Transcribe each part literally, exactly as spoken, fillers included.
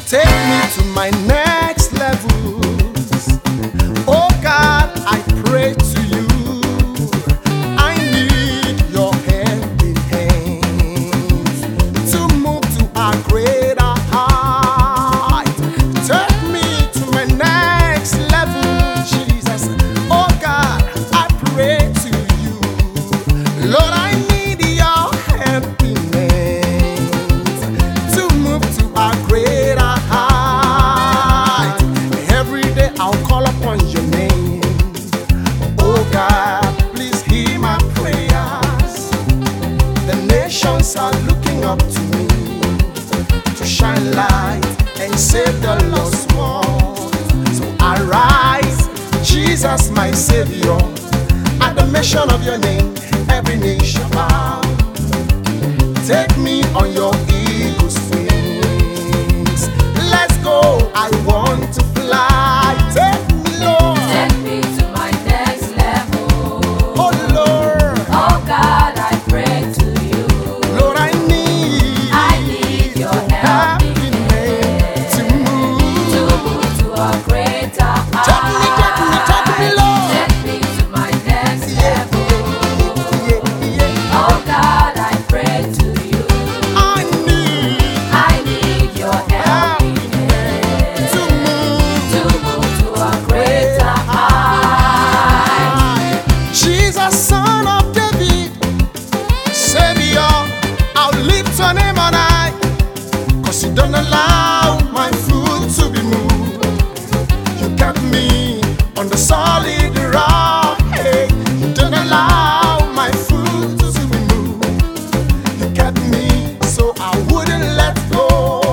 Take me to my next levels. Oh God, I pray to you. I need your helping hands to move to a greater height. Take me to my next level, Jesus. Oh God, I pray to you. Lord, I need your helping hands to move to a greater height. Every day I'll call upon your name. Oh God, please hear my prayers. The nations are looking up to me to shine light and save the lost world. So arise, Jesus my Savior. At the mention of your name, every knee shall bow. Take me on your eagle's wings. Let's go, I want to fly. Take me, Lord. Take me to my next level. Oh Lord, Oh God, I pray to you. Lord, I need, I need your helping hand to move. to move to a greater Take me, take me, take me, height. Lord. Take me to my next Yeah, level. yeah, yeah. Oh God, I pray to you. I need I need your helping to move. to move to a greater height. Jesus, Son of David, Savior, I'll lift your name on high. Cause you don't allow my foot to be moved. You kept me on the solid rock. Hey, you don't allow my foot to be moved. You kept me so I wouldn't let go.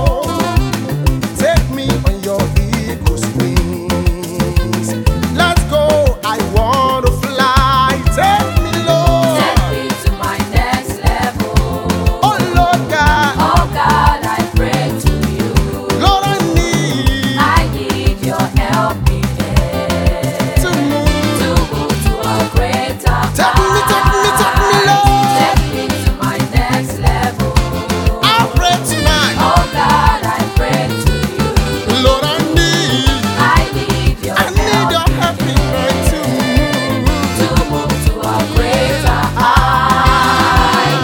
Take me on your eagle's wings. Let's go, I want to fly. Take me, Lord. Take me to my next level. Oh Lord God, Oh God, I pray to you. Lord, I need I need your helping hand to move. to move to a greater Take me, take me, take me, Lord. Take me to my next level. I pray tonight, Oh God, I pray to you. Lord, I need, I need your I need your helping helping hand to move. to move to a greater height.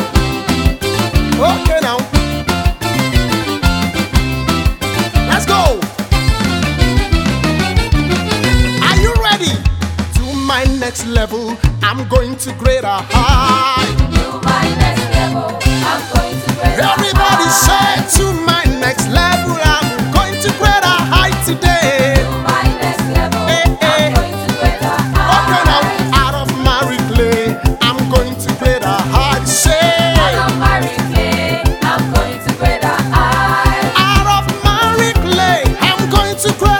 Okay now, let's go. Are you ready? To my next level, I'm going to greater height. To my next level, I'm going to greater Everybody height. say, to my next level, I'm going to greater height today. To my next level, Eh, eh. I'm going to greater Okay now, height. out of my clay, I'm going to greater height. Say, Out of my clay, I'm going to greater height. out of my clay, I'm going to greater